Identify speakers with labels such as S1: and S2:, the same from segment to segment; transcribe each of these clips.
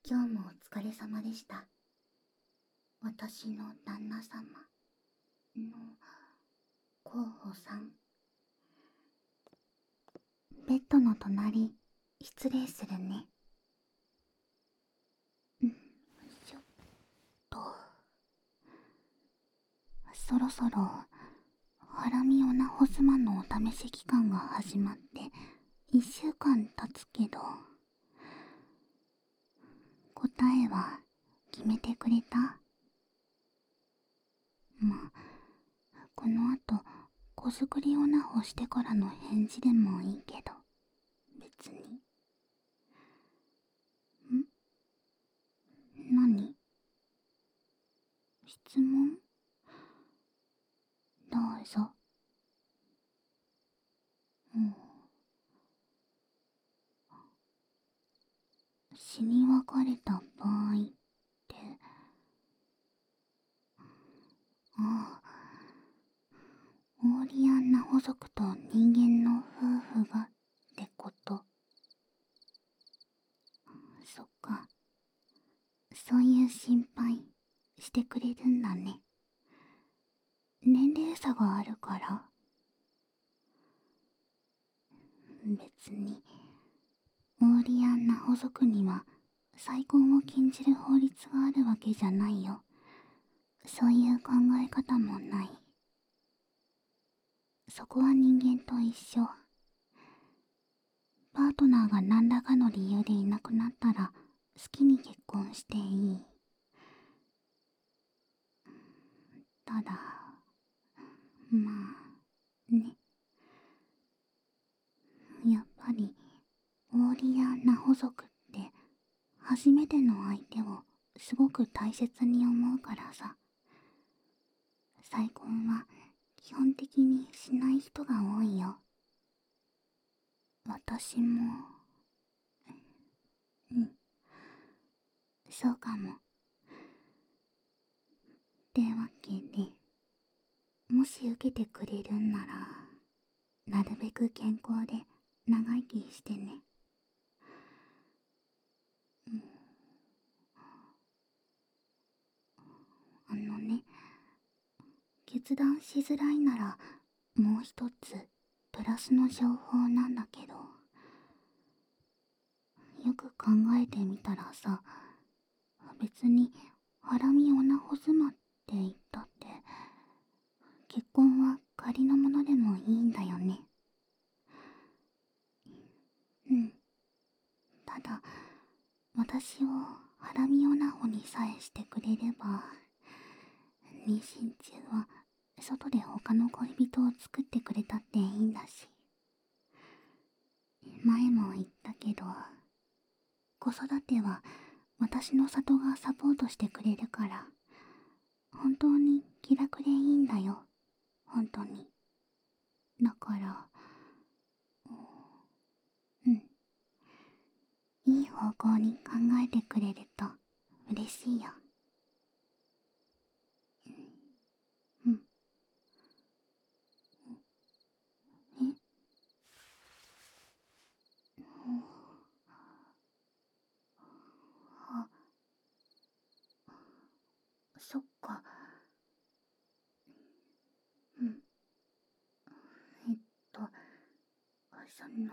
S1: 今日もお疲れ様でした。私の旦那様の候補さん。ベッドの隣、失礼するね。ちょっと。そろそろ、ハラミオナホスマのお試し期間が始まって1週間経つけど、答えは決めてくれた？まあ、この後、子作りオナホしてからの返事でもいいけど、別に。何？質問？どうぞ。死に別れた場合って、ああ、オーリアンナホ族と人間の夫婦がってこと。そっか。そういう心配してくれるんだね。年齢差があるから？別に、オーリアンナホ族には再婚を禁じる法律があるわけじゃないよ。そういう考え方もない。そこは人間と一緒。パートナーが何らかの理由でいなくなったら好きに結婚していい。ただ、まあね、やっぱりオーリア・ナホ族って初めての相手をすごく大切に思うからさ。再婚は基本的にしない人が多いよ。私も。そうかも。ってわけで、もし受けてくれるんなら、なるべく健康で長生きしてね。あのね、決断しづらいならもう一つプラスの情報なんだけど、よく考えてみたらさ、別にハラミオナホズマって言ったって結婚は仮のものでもいいんだよね。ただ私をハラミオナホにさえしてくれれば、妊娠中は外で他の恋人を作ってくれたっていいんだし。前も言ったけど、子育ては私の里がサポートしてくれるから、本当に気楽でいいんだよ。本当に。だから、いい方向に考えてくれると嬉しいよ。え？あ、そっか。えっと、その、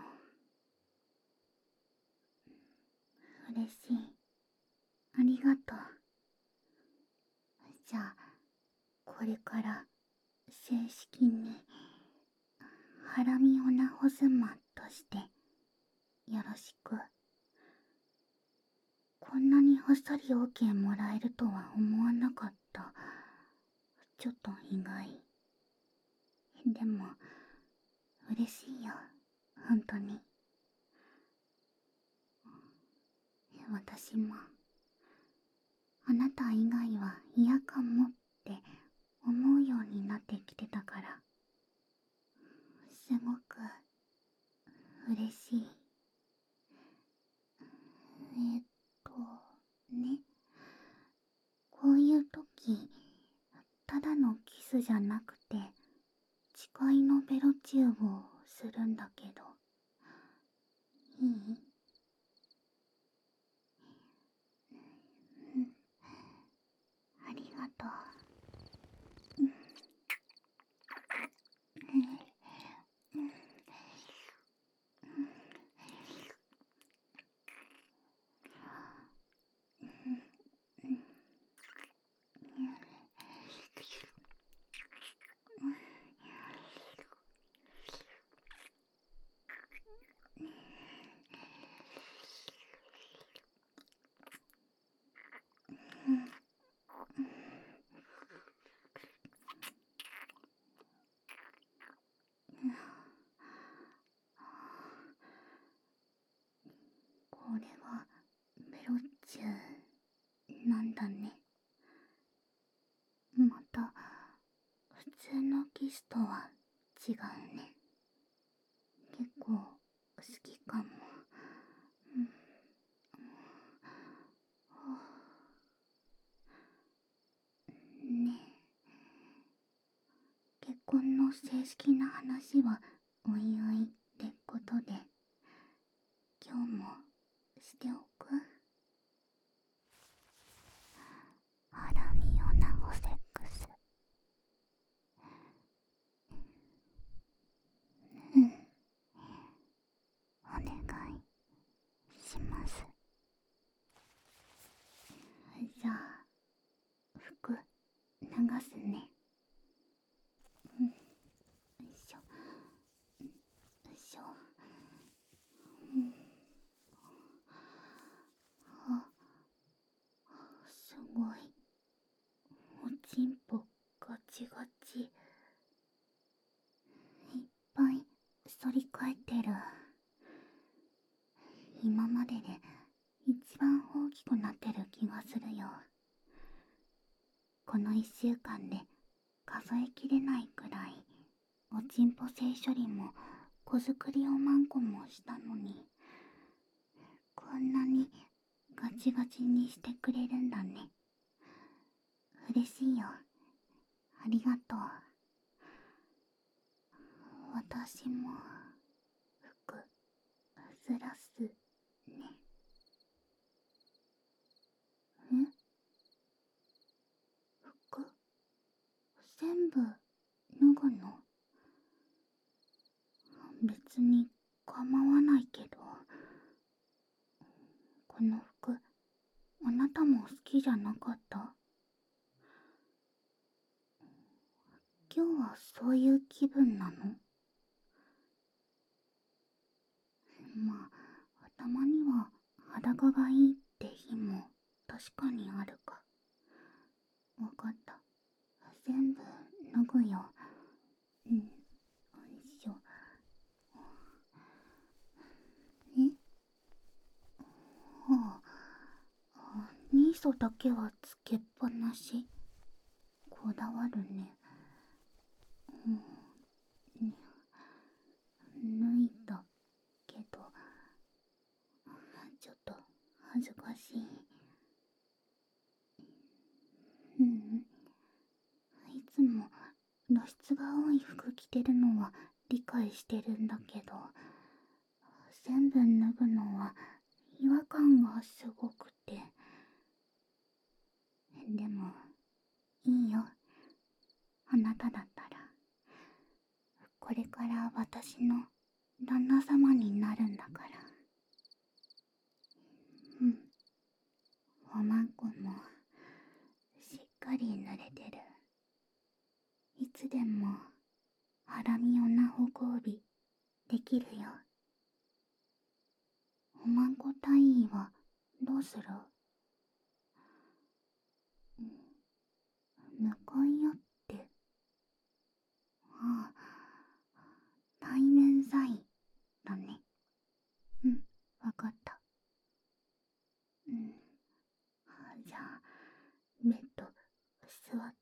S1: 嬉しい。ありがとう。じゃあ、これから正式にハラミオナホズマとしてよろしく。こんなにあっさり OK もらえるとは思わなかった。ちょっと意外。でも嬉しいよ、本当に。私もあなた以外は嫌かもって思うようになってきてたから、すごく嬉しい。えっとね、こういう時、ただのキスじゃなくて誓いのベロチューブをするんだけど、いい？ 中なんだね。また普通のキスとは違うね。結構好きかも。うん。ねえ、結婚の正式な話はおいおいってことで、今日もしておく？ハラミオナホセックス。うん、お願いします。じゃあ服流すね。うん、よいしょよいしょ。うん、あ、すごい、おちんぽガチガチ、いっぱい反り返ってる。今までで一番大きくなってる気がするよ。この1週間で数えきれないくらいおちんぽ性処理も子作りを何個もしたのに、こんなにガチガチにしてくれるんだね。嬉しいよ。ありがとう。私も服ずらすね。え？服全部脱ぐの？別に構わないけど。この服あなたも好きじゃなかった？今日はそういう気分なの？まあ、たまには裸がいいって日も確かにあるか。わかった。全部脱ぐよ。うん。よいしょ。え？ああ、ニーソだけはつけっぱなし。こだわるね。うん。脱いだけど、ちょっと恥ずかしい。うん。いつも露出が多い服着てるのは理解してるんだけど、全部脱ぐのは違和感がすごくて。でもいいよ、あなただったら。これから私の旦那様になるんだから。うん。おまんこもしっかり濡れてる。いつでもハラミオナ歩行日できるよ。おまんこ隊員はどうする？うん、向かい合って。ああ、対面サインだね。うん、わかった。うん。じゃあベッド座って。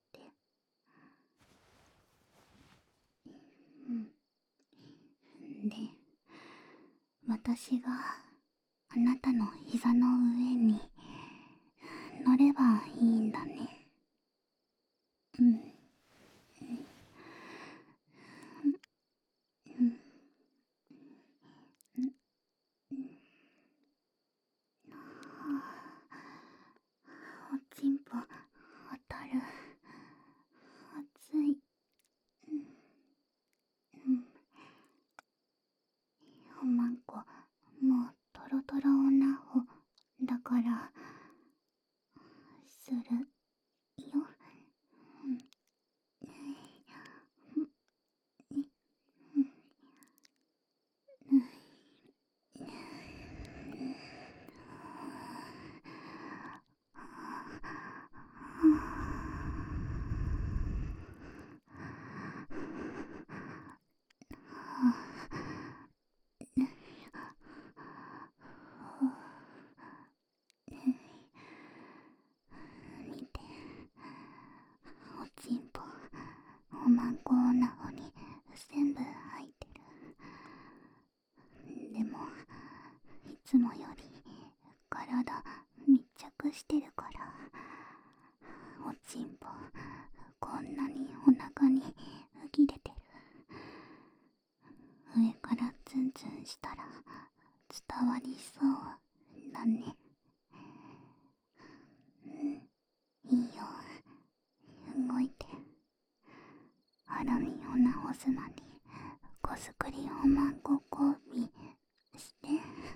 S1: うん。で、私があなたの膝の上に乗ればいいんだね。うん。うん。おちんぽ当たる。熱い。うん。おまんこもうトロトロおなほだからするよ。うん。 着してるから。おちんぽこんなにお腹に浮き出てる。上からツンツンしたら伝わりそうだね。いいよ、動いて。ハラミを直すまにこすくりをまんご交尾して。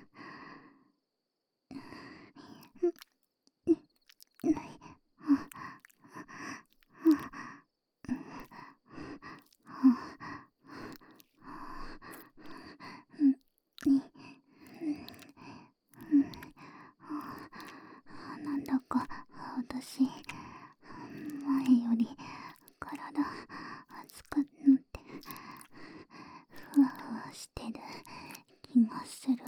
S1: なんだか私、前より体熱くなってふわふわしてる気がする。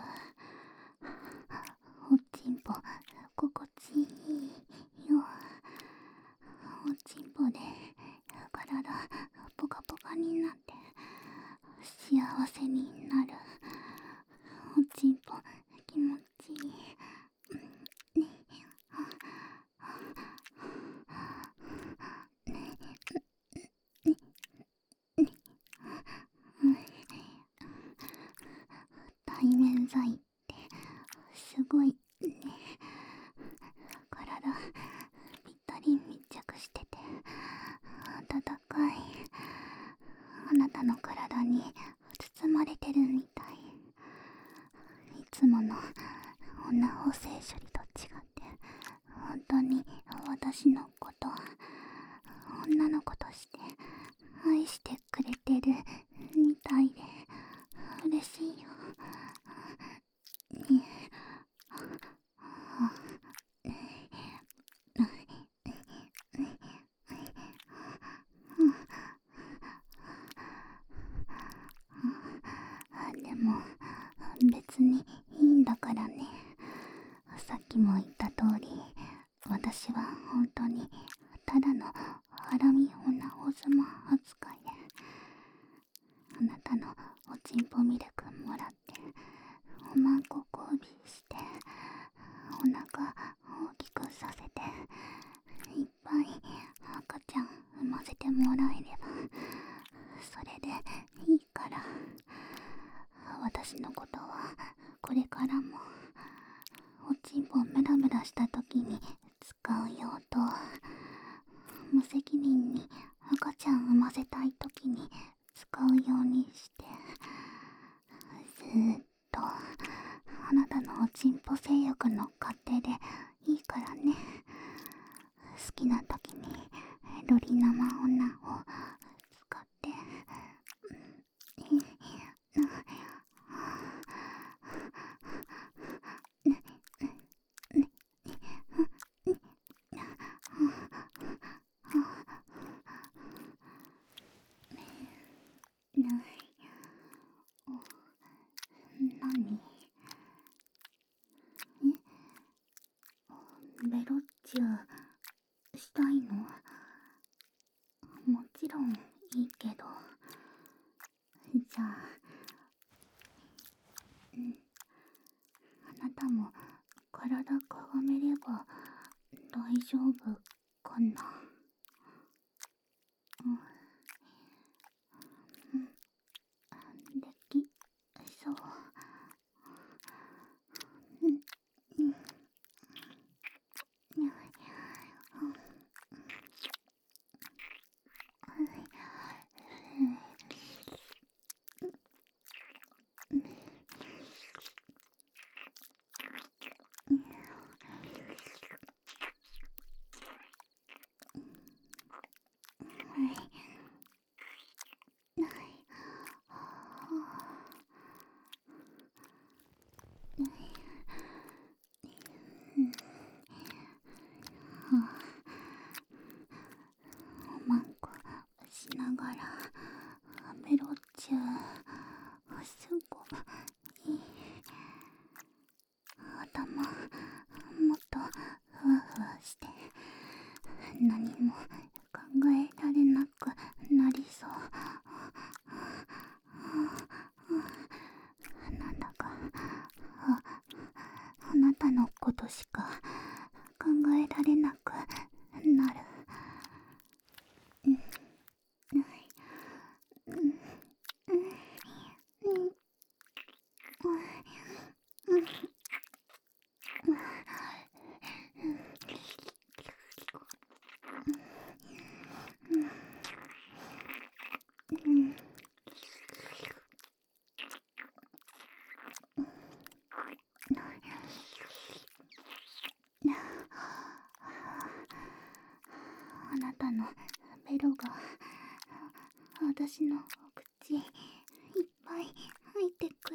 S1: おちんぽ心地いいよ。おちんぽで体ポカポカになって幸せになる。おちんぽ気持ちいい。対面剤ってすごいね。体ぴったり密着してて温かい。あなたの体に包まれてるみたい。いつもの女補正処理と違って本当に私のこと女の子として愛してくれてるみたいで嬉しいよ。でも別にいいんだからね。さっきも言った通り、私は本当にただのハラミ女オズマ扱いで、あなたのおちんぽミルクもらっておまんこ交尾してお腹大きくさせていっぱい赤ちゃん産ませてもらえればそれでいいから。私のことはこれからもおちんぽムラムラした時に使う用と、無責任に赤ちゃん産ませたい時に使うようにして、ずーっとあなたのおちんぽ性欲の勝手でいいからね。好きな時にロリ生女を使って。何？ベロッチュしたいの？もちろんいいけど。じゃあ、あなたも体かがめれば大丈夫かな。できそう。おまんこしながらベロッチュすごいい。頭もっとふわふわして何も考えられなくなりそう。なんだかあなたのことしか考えられなくなる。あなたのベロが私の口いっぱい入ってくる。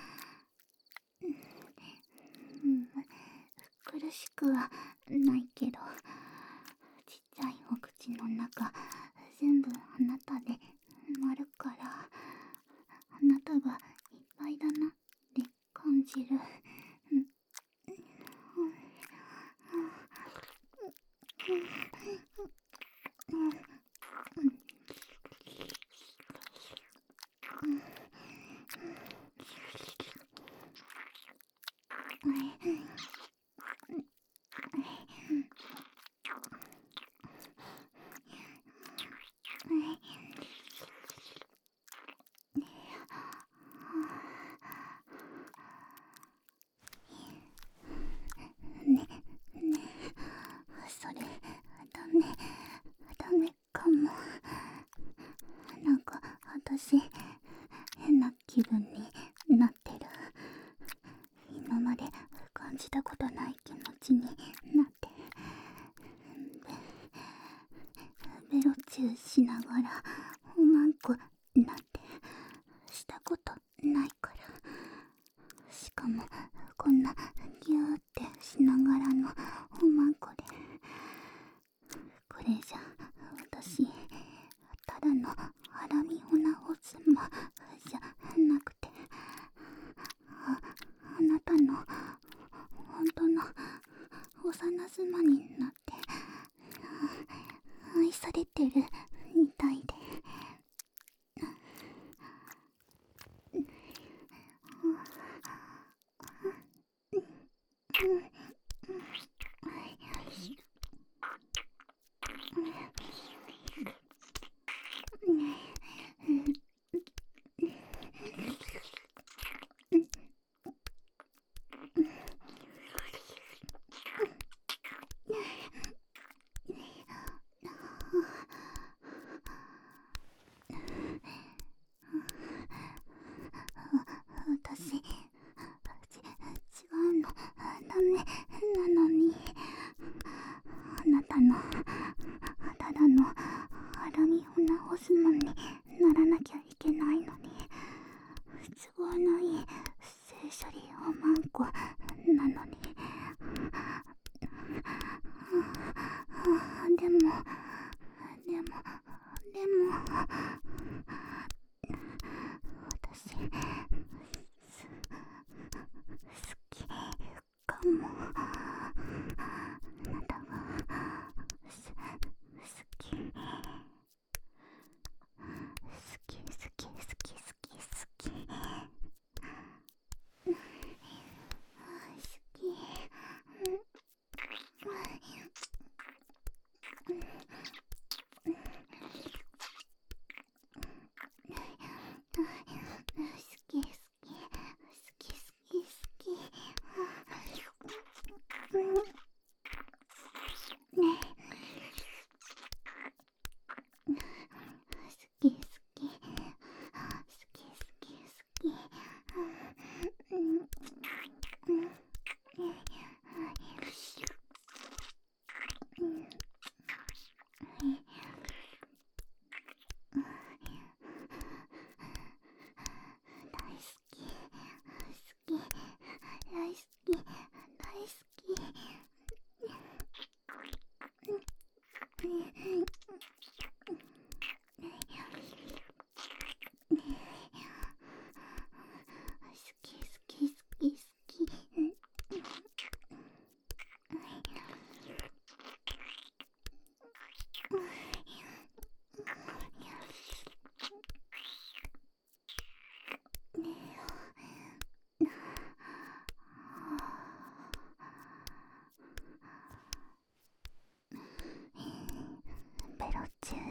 S1: 苦しくはないけど、ちっちゃいお口の中全部あなたで埋まるから、あなたがいっぱいだなって感じる。それダメかも。なんか私変な気分になってる。今まで感じたことない気持ちになって、ベロチューしながらおまんこなんてしたことないから。しかもこんなギューってしながらのおまんこで、これじゃ私ただのハラミオナオズマじゃなくて、あなたの本当の幼妻になって愛されてるみたいで。私違うのダメなのに、あなたのただのハラミオナオスマにならなきゃいけないのに、都合のいい性処理おまんこなのに。でも私好きかも。あなたが好き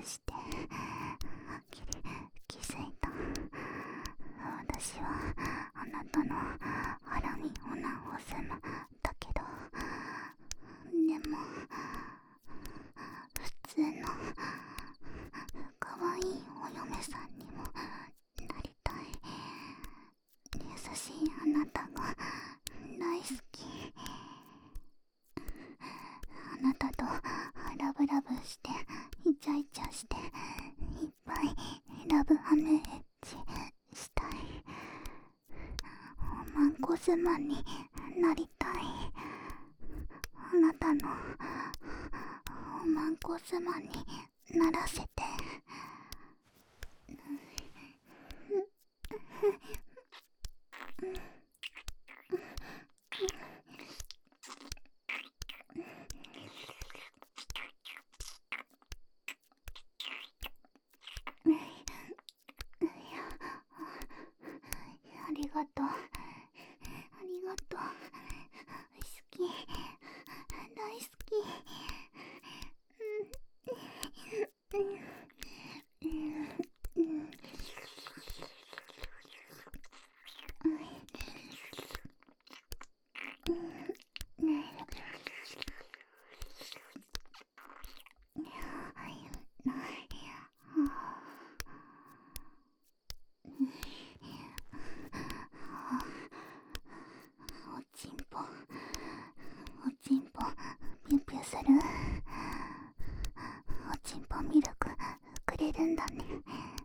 S1: してはっきり気づいた。私はあなたの腹におなをすむだけど、でも普通のかわいいお嫁さんにもなりたい。優しいあなたが大好き。あなたとラブラブしてイチャイチャしていっぱいラブハムエッチしたい。おまんこ妻になりたい。あなたのおまんこ妻にならせて。ありがとう。ありがとう。好き。大好き。おちんぽ、おちんぽ、ピュピュする。おちんぽミルクくれるんだね。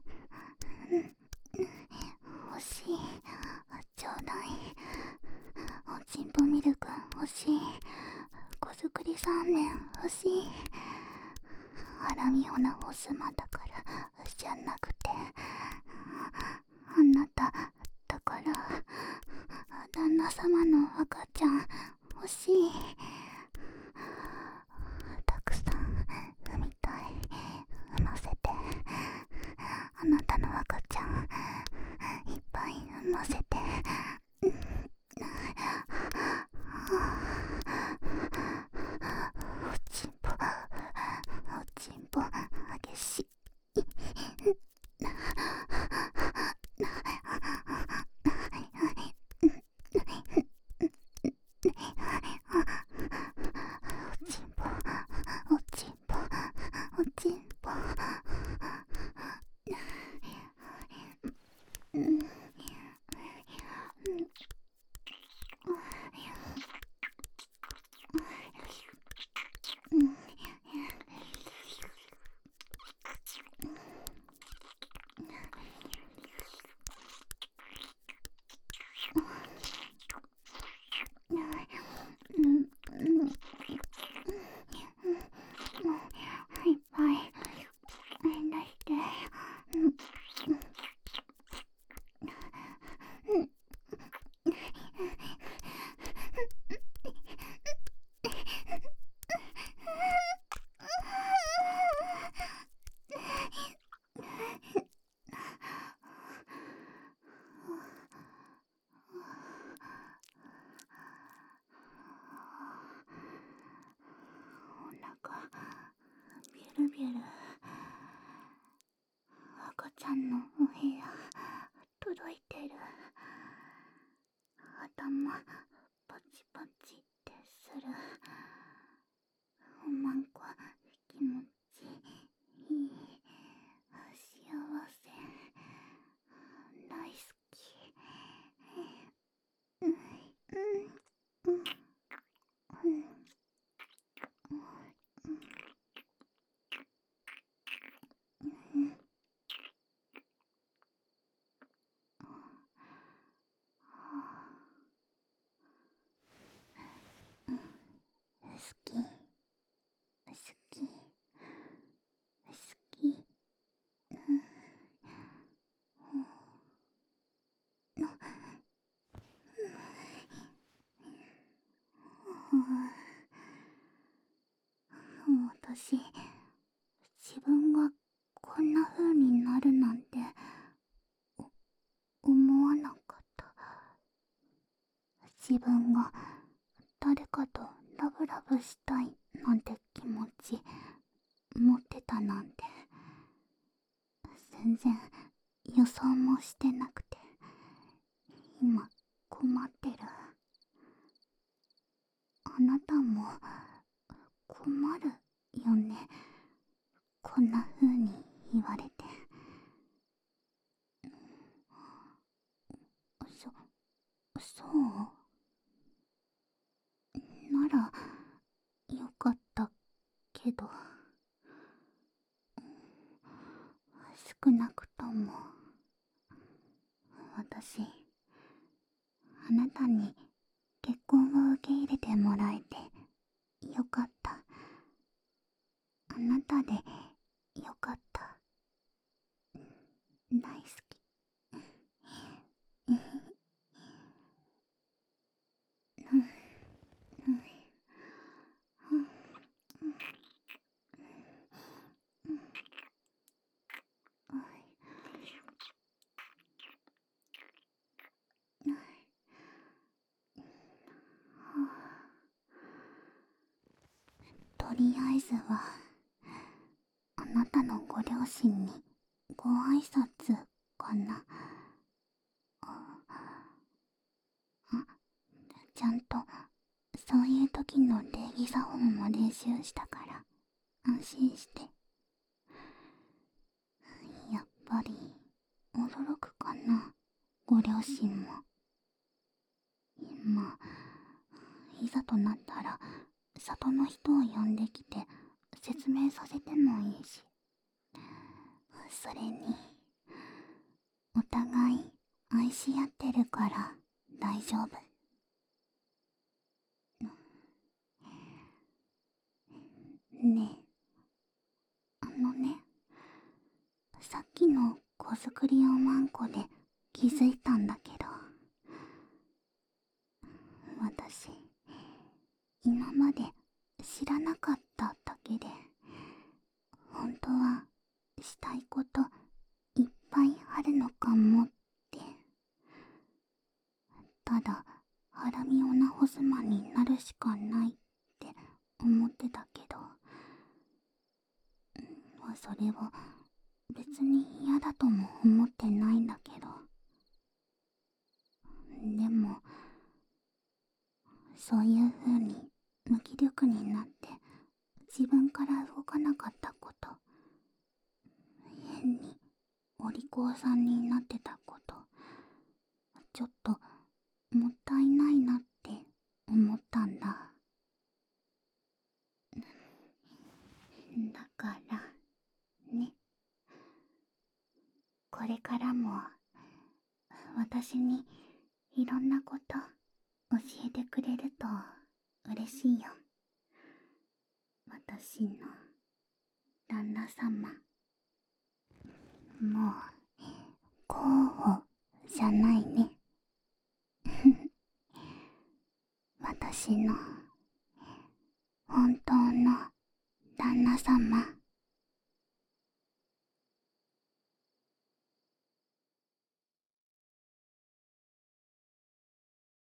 S1: 欲しい。ちょうだい。おちんぽミルク欲しい。子作りサーメン欲しい。ハラミオナホスマだからじゃなくて、あなただから、旦那様の赤ちゃん欲しい。たくさん産みたい。産ませて。あなたの赤ちゃんいっぱい産ませて。おちんぽ、おちんぽ激しい。おちんぽ、おちんぽ、おちんぽ。いっぱい出して。お腹ビュルビュル。赤ちゃんのお部屋届いてる。頭パチパチってする。おまんこ気持ちいい。幸せ。大好き。好き、好き、好き。私、自分がこんな風になるなんて思わなかった。自分が誰かとラブラブしたいなんて気持ち持ってたなんて想もしてなくて今困ってる。あなたも困るよね、こんな風に言われて。そうならよかったけど、少なくとも私、あなたに結婚を受け入れてもらえてよかった。あなたでよかった。大好き。とりあえずはあなたのご両親にご挨拶かな。ちゃんとそういう時の礼儀作法も練習したから安心して。やっぱり驚くかな、ご両親も。まあいざとなったら里の人を呼んできて説明させてもいいし。それにお互い愛し合ってるから大丈夫。ねえ、さっきの子作りおまんこで気づいたんだけど、私今まで知らなかっただけで本当はしたいこといっぱいあるのかもって。ただハラミオナホスマになるしかないって思ってたけど、それを別に嫌だとも思ってないんだけど。でもそういう風に無気力になって自分から動かなかったこと、変にお利口さんになってたこと、ちょっともったいないなって思ったんだ。だからね、これからも私にいろんなこと教えてくれると嬉しいよ。私の旦那様。もう候補じゃないね。私の本当の旦那様。